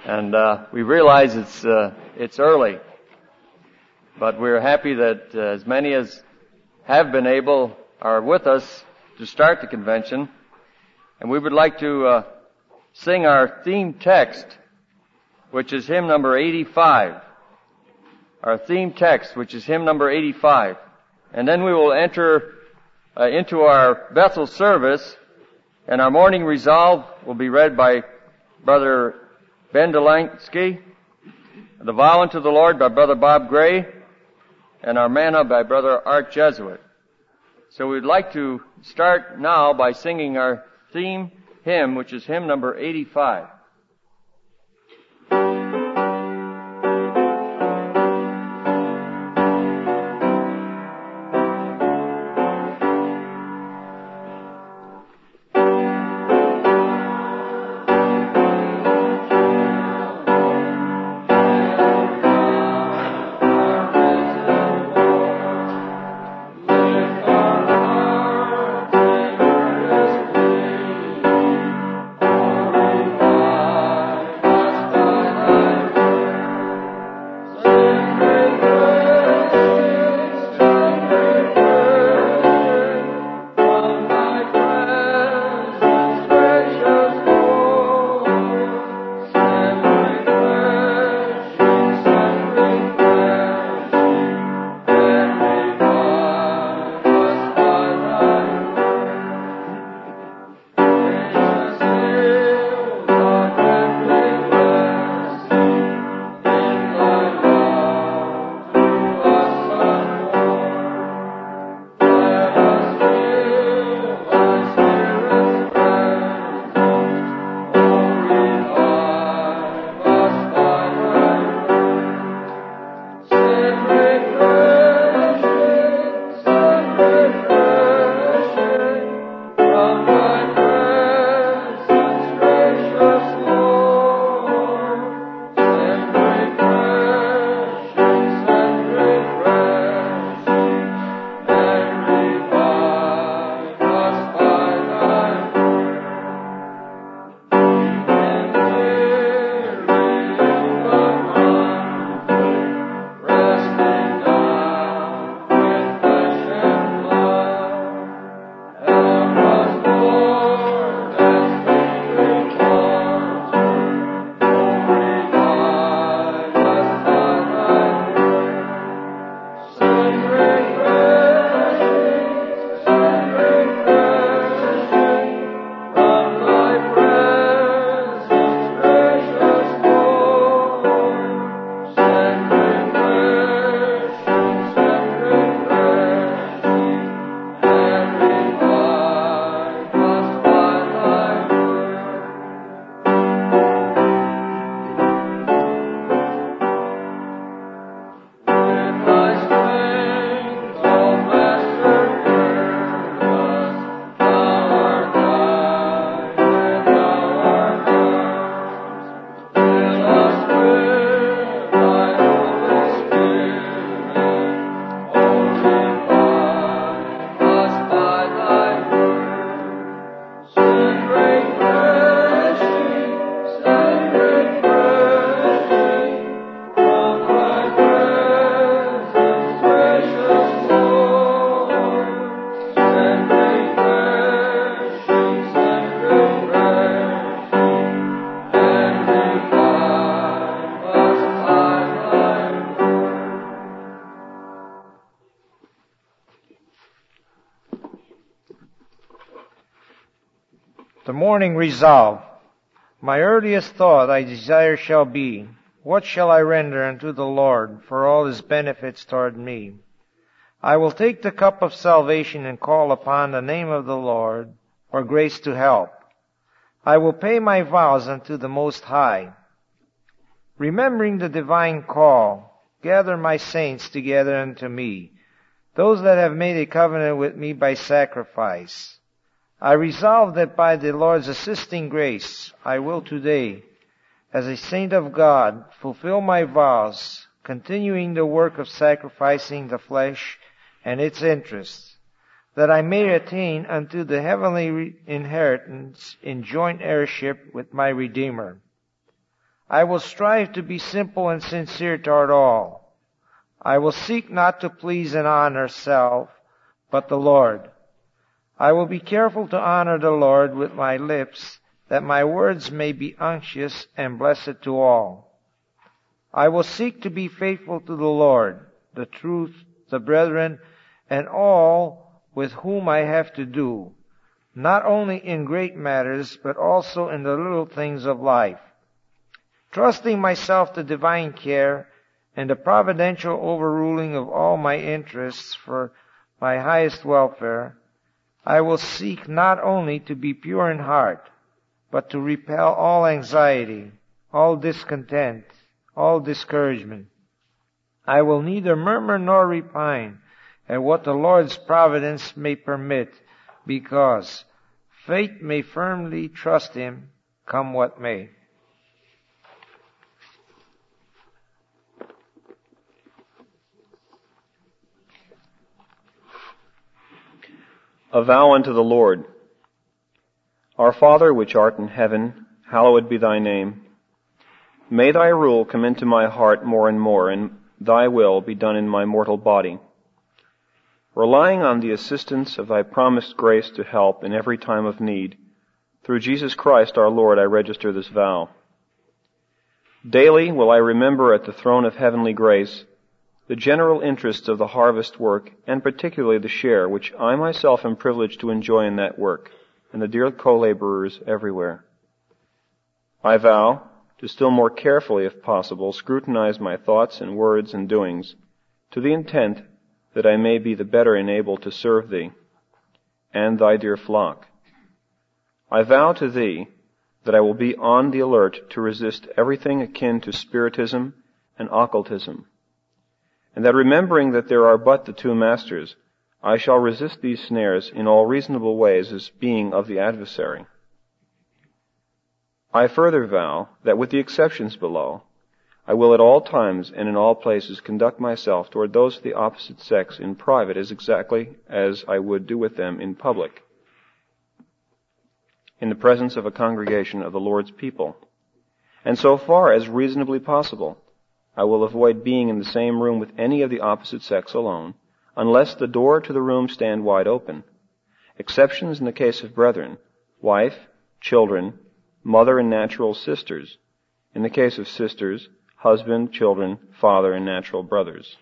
And we realize it's early, but we're happy that as many as have been able are with us to start the convention. And we would like to sing our theme text, which is hymn number 85. Our theme text, which is hymn number 85. And then we will enter into our Bethel service, and our morning resolve will be read by Brother Ben Delansky, the vow unto the Lord by Brother Bob Gray, and our manna by Brother Art Jesuit. So we'd like to start now by singing our theme hymn, which is hymn number 85. The morning resolve. My earliest thought I desire shall be, what shall I render unto the Lord for all his benefits toward me? I will take the cup of salvation and call upon the name of the Lord for grace to help. I will pay my vows unto the Most High. Remembering the divine call, gather my saints together unto me, those that have made a covenant with me by sacrifice. I resolve that by the Lord's assisting grace, I will today, as a saint of God, fulfill my vows, continuing the work of sacrificing the flesh and its interests, that I may attain unto the heavenly inheritance in joint heirship with my Redeemer. I will strive to be simple and sincere toward all. I will seek not to please and honor self, but the Lord. I will be careful to honor the Lord with my lips, that my words may be unctuous and blessed to all. I will seek to be faithful to the Lord, the truth, the brethren, and all with whom I have to do, not only in great matters, but also in the little things of life. Trusting myself to divine care and the providential overruling of all my interests for my highest welfare, I will seek not only to be pure in heart, but to repel all anxiety, all discontent, all discouragement. I will neither murmur nor repine at what the Lord's providence may permit, because faith may firmly trust Him, come what may. A vow unto the Lord. Our Father which art in heaven, hallowed be thy name. May thy rule come into my heart more and more, and thy will be done in my mortal body. Relying on the assistance of thy promised grace to help in every time of need, through Jesus Christ our Lord I register this vow. Daily will I remember at the throne of heavenly grace the general interests of the harvest work, and particularly the share which I myself am privileged to enjoy in that work, and the dear co-laborers everywhere. I vow to still more carefully, if possible, scrutinize my thoughts and words and doings, to the intent that I may be the better enabled to serve thee, and thy dear flock. I vow to thee that I will be on the alert to resist everything akin to spiritism and occultism, and that remembering that there are but the two masters, I shall resist these snares in all reasonable ways as being of the adversary. I further vow that with the exceptions below, I will at all times and in all places conduct myself toward those of the opposite sex in private as exactly as I would do with them in public, in the presence of a congregation of the Lord's people. And so far as reasonably possible, I will avoid being in the same room with any of the opposite sex alone, unless the door to the room stand wide open. Exceptions in the case of brethren, wife, children, mother and natural sisters. In the case of sisters, husband, children, father, and natural brothers.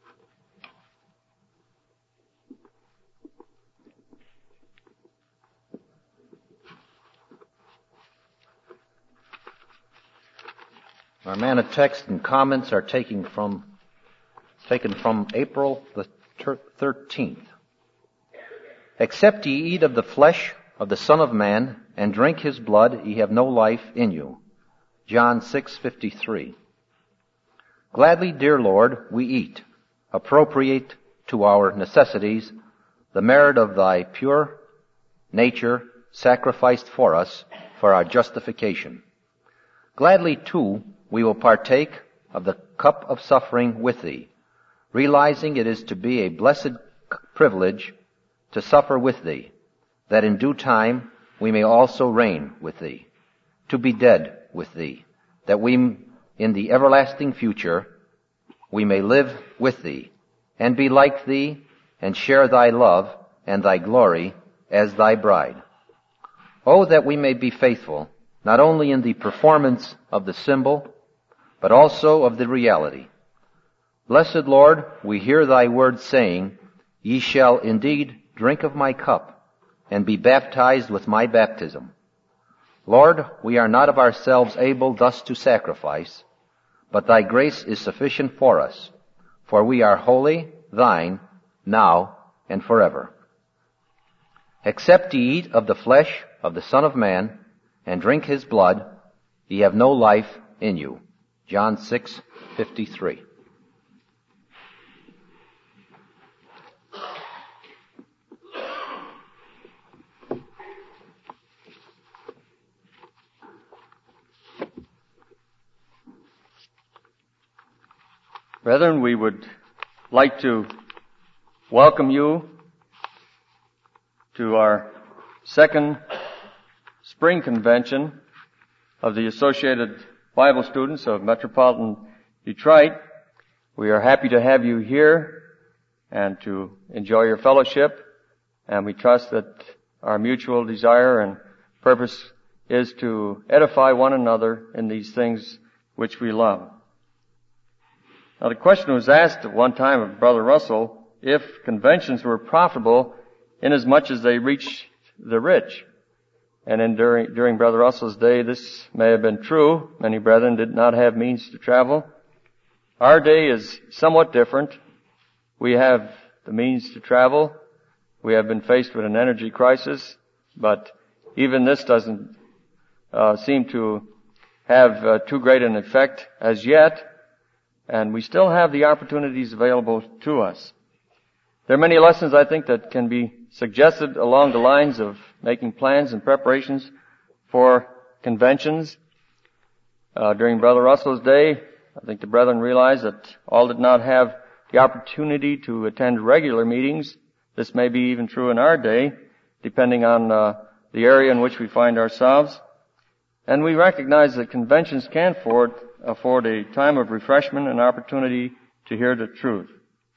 Our manna text and comments are taken from April the 13th. Except ye eat of the flesh of the Son of Man and drink his blood, ye have no life in you. John 6:53. Gladly, dear Lord, we eat, appropriate to our necessities the merit of thy pure nature sacrificed for us for our justification. Gladly, too, we will partake of the cup of suffering with thee, realizing it is to be a blessed privilege to suffer with thee, that in due time we may also reign with thee, to be dead with thee, that we in the everlasting future we may live with thee, and be like thee, and share thy love and thy glory as thy bride. Oh, that we may be faithful, not only in the performance of the symbol, but also of the reality. Blessed Lord, we hear thy word saying, ye shall indeed drink of my cup, and be baptized with my baptism. Lord, we are not of ourselves able thus to sacrifice, but thy grace is sufficient for us, for we are wholly thine, now and forever. Except ye eat of the flesh of the Son of Man, and drink his blood, ye have no life in you. John 6:53. Brethren, we would like to welcome you to our second spring convention of the Associated Bible students of Metropolitan Detroit. We are happy to have you here and to enjoy your fellowship, and we trust that our mutual desire and purpose is to edify one another in these things which we love. Now, the question was asked at one time of Brother Russell if conventions were profitable inasmuch as they reached the rich. And during Brother Russell's day, this may have been true. Many brethren did not have means to travel. Our day is somewhat different. We have the means to travel. We have been faced with an energy crisis, but even this doesn't seem to have too great an effect as yet, and we still have the opportunities available to us. There are many lessons, I think, that can be suggested along the lines of making plans and preparations for conventions. During Brother Russell's day, I think the brethren realized that all did not have the opportunity to attend regular meetings. This may be even true in our day, depending on the area in which we find ourselves. And we recognize that conventions can afford a time of refreshment and opportunity to hear the truth.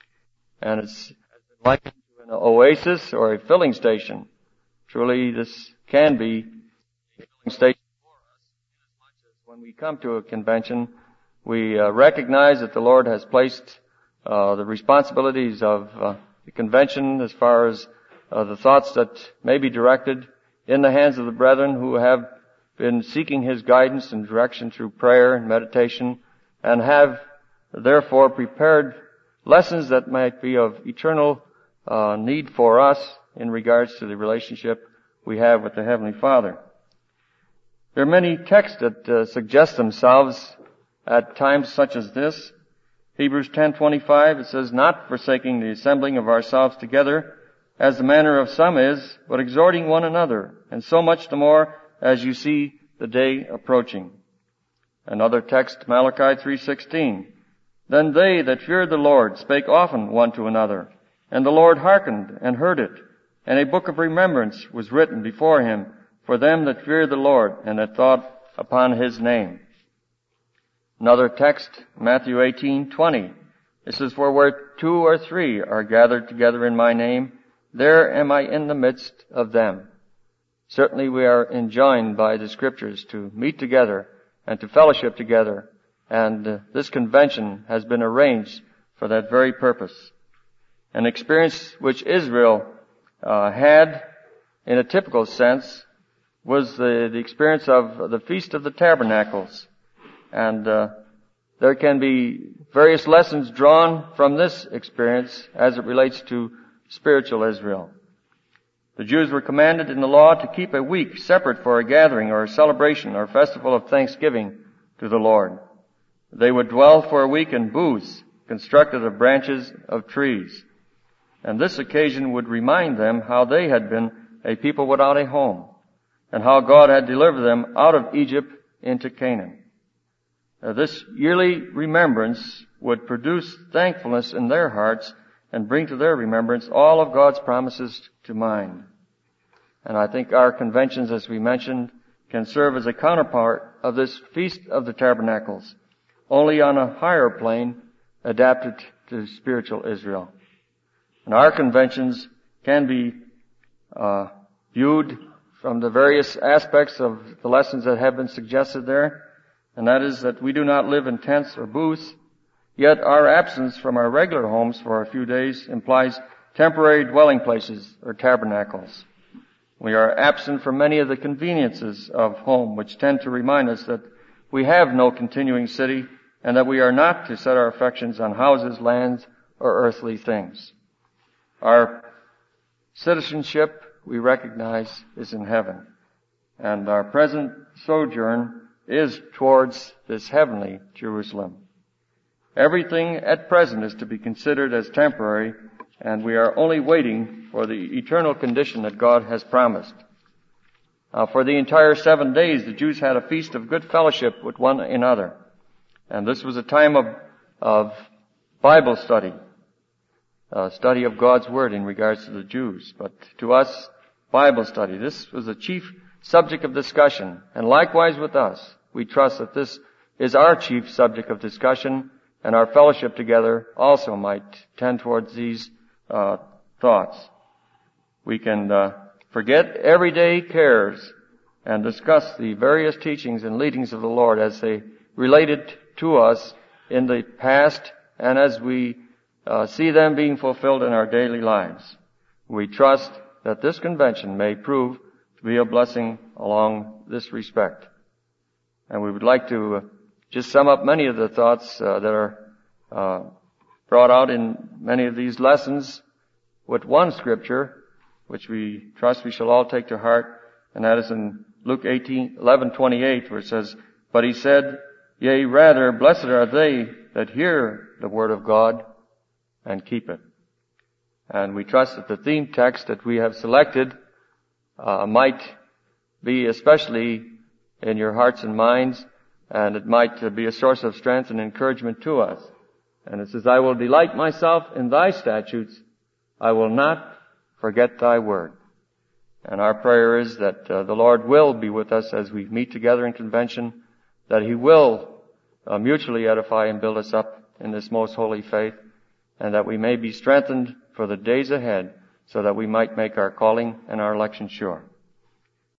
And it's likened to an oasis or a filling station. Truly, this can be a filling station for us. Inasmuch as when we come to a convention, we recognize that the Lord has placed the responsibilities of the convention as far as the thoughts that may be directed in the hands of the brethren who have been seeking His guidance and direction through prayer and meditation, and have therefore prepared lessons that might be of eternal need for us in regards to the relationship we have with the Heavenly Father. There are many texts that suggest themselves at times such as this. Hebrews 10:25, it says, "Not forsaking the assembling of ourselves together, as the manner of some is, but exhorting one another, and so much the more as you see the day approaching." Another text, Malachi 3:16, "Then they that feared the Lord spake often one to another, and the Lord hearkened and heard it, and a book of remembrance was written before Him for them that feared the Lord and that thought upon His name." Another text, Matthew 18:20, it says, "For where 2 or 3 are gathered together in my name, there am I in the midst of them." Certainly we are enjoined by the Scriptures to meet together and to fellowship together, and this convention has been arranged for that very purpose. An experience which Israel had in a typical sense was the experience of the Feast of the Tabernacles. And there can be various lessons drawn from this experience as it relates to spiritual Israel. The Jews were commanded in the law to keep a week separate for a gathering or a celebration or festival of thanksgiving to the Lord. They would dwell for a week in booths constructed of branches of trees. And this occasion would remind them how they had been a people without a home, and how God had delivered them out of Egypt into Canaan. This yearly remembrance would produce thankfulness in their hearts and bring to their remembrance all of God's promises to mind. And I think our conventions, as we mentioned, can serve as a counterpart of this Feast of the Tabernacles, only on a higher plane adapted to spiritual Israel. And our conventions can be viewed from the various aspects of the lessons that have been suggested there, and that is that we do not live in tents or booths, yet our absence from our regular homes for a few days implies temporary dwelling places or tabernacles. We are absent from many of the conveniences of home, which tend to remind us that we have no continuing city and that we are not to set our affections on houses, lands, or earthly things. Our citizenship, we recognize, is in heaven, and our present sojourn is towards this heavenly Jerusalem. Everything at present is to be considered as temporary, and we are only waiting for the eternal condition that God has promised. For the entire 7 days, the Jews had a feast of good fellowship with one another. And this was a time of Bible study of God's Word in regards to the Jews. But to us, Bible study, this was the chief subject of discussion. And likewise with us, we trust that this is our chief subject of discussion, and our fellowship together also might tend towards these thoughts. We can forget everyday cares and discuss the various teachings and leadings of the Lord as they related to us in the past and as we see them being fulfilled in our daily lives. We trust that this convention may prove to be a blessing along this respect. And we would like to just sum up many of the thoughts that are brought out in many of these lessons with one scripture, which we trust we shall all take to heart, and that is in Luke 11:28, where it says, "But he said, Yea, rather, blessed are they that hear the word of God and keep it." And we trust that the theme text that we have selected might be especially in your hearts and minds, and it might be a source of strength and encouragement to us. And it says, "I will delight myself in thy statutes. I will not forget thy word." And our prayer is that the Lord will be with us as we meet together in convention, that he will mutually edify and build us up in this most holy faith, and that we may be strengthened for the days ahead so that we might make our calling and our election sure.